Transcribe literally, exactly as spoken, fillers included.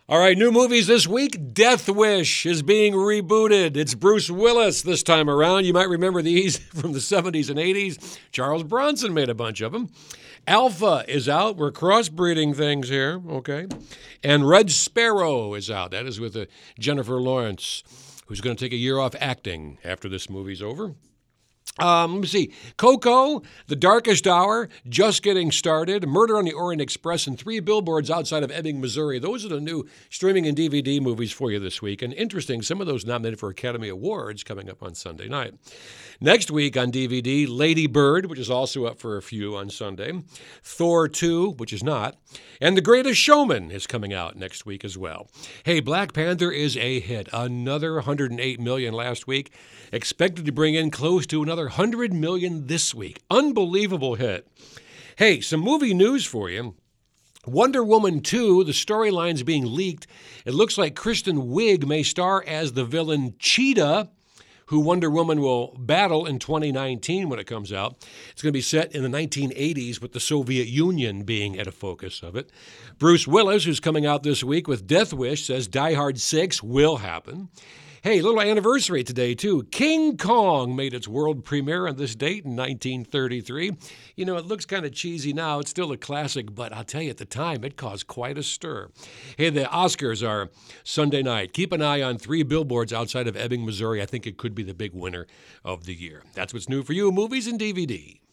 All right, new movies this week. Death Wish is being rebooted. It's Bruce Willis this time around. You might remember these from the seventies and eighties. Charles Bronson made a bunch of them. Alpha is out. We're crossbreeding things here, okay? And Red Sparrow is out. That is with uh, Jennifer Lawrence, who's going to take a year off acting after this movie's over. Um, let me see. Coco, The Darkest Hour, Just Getting Started, Murder on the Orient Express, and Three Billboards Outside of Ebbing, Missouri. Those are the new streaming and D V D movies for you this week. And interesting, some of those nominated for Academy Awards coming up on Sunday night. Next week on D V D, Lady Bird, which is also up for a few on Sunday. Thor two, which is not. And The Greatest Showman is coming out next week as well. Hey, Black Panther is a hit. Another one hundred eight million dollars last week. Expected to bring in close to another one hundred million dollars this week. Unbelievable hit. Hey, some movie news for you. Wonder Woman two, the storyline's being leaked. It looks like Kristen Wiig may star as the villain Cheetah, who Wonder Woman will battle in twenty nineteen when it comes out. It's going to be set in the nineteen eighties with the Soviet Union being at a focus of it. Bruce Willis, who's coming out this week with Death Wish, says Die Hard six will happen. Hey, little anniversary today, too. King Kong made its world premiere on this date in nineteen thirty-three. You know, it looks kind of cheesy now. It's still a classic, but I'll tell you, at the time, it caused quite a stir. Hey, the Oscars are Sunday night. Keep an eye on Three Billboards Outside of Ebbing, Missouri. I think it could be the big winner of the year. That's what's new for you, movies and D V D.